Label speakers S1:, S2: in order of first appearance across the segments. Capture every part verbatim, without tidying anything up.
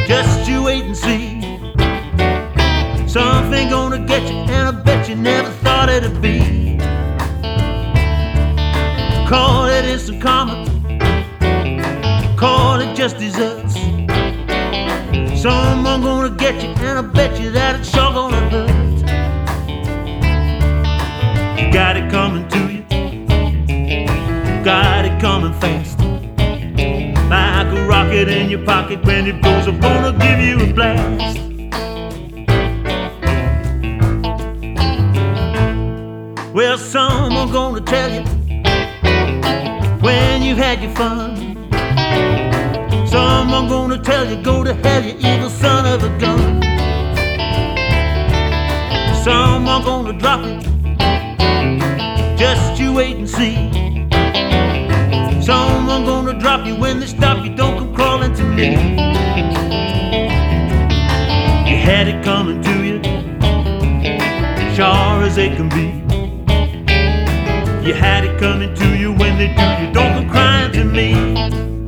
S1: Just you wait and see. Something gonna get you, and I bet you never thought it'd be. Call it instant karma, call it just desserts. Someone gonna get you, and I bet you that it's sure gonna hurt. You got it coming to you, got it coming fast. Like a rocket in your pocket, when it blows up, gonna give you a blast. Well, someone gonna tell you when you had your fun. Someone gonna tell you, go to hell, you evil son of a gun. Someone gonna drop it, just you wait and see. Someone gonna drop you, when they stop you, don't come crawling to me. You had it coming to you, sure as they can be. You had it coming to you, when they do, you don't come crying to me.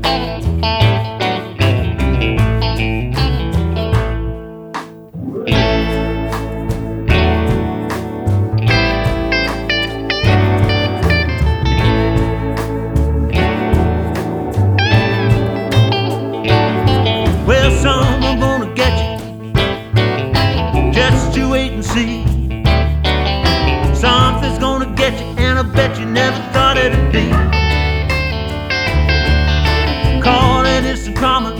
S1: Well, someone gonna get you, just you wait and see. Something's gonna get you, and I bet you never thought it'd be. Call it instant karma,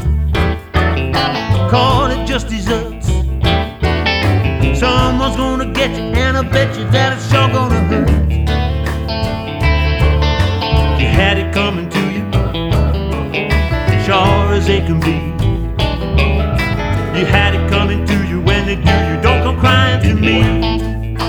S1: call it just desserts. Someone's gonna get you, and I bet you that it's sure gonna hurt. You had it coming to you, sure as they can be. You had it coming to you, when they do, you don't come crying to me.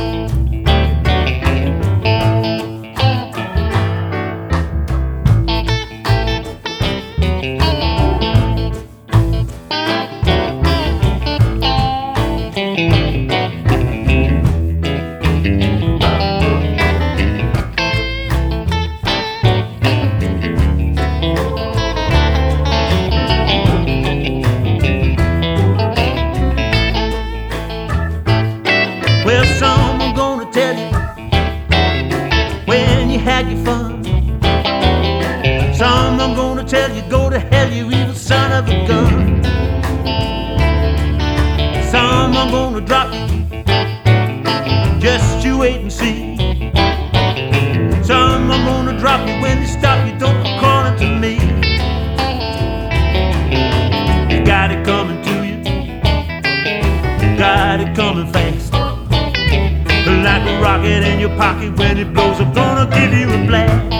S1: Well, someone gonna tell you when you had your fun. Someone gonna tell you, go to hell, you evil son of a gun. Someone gonna drop you, just you wait and see. Someone gonna drop you, when they stop you, don't come calling to me. You got it coming to you, got it coming fast. Like a rocket in your pocket, when it blows up, gonna give you a blast.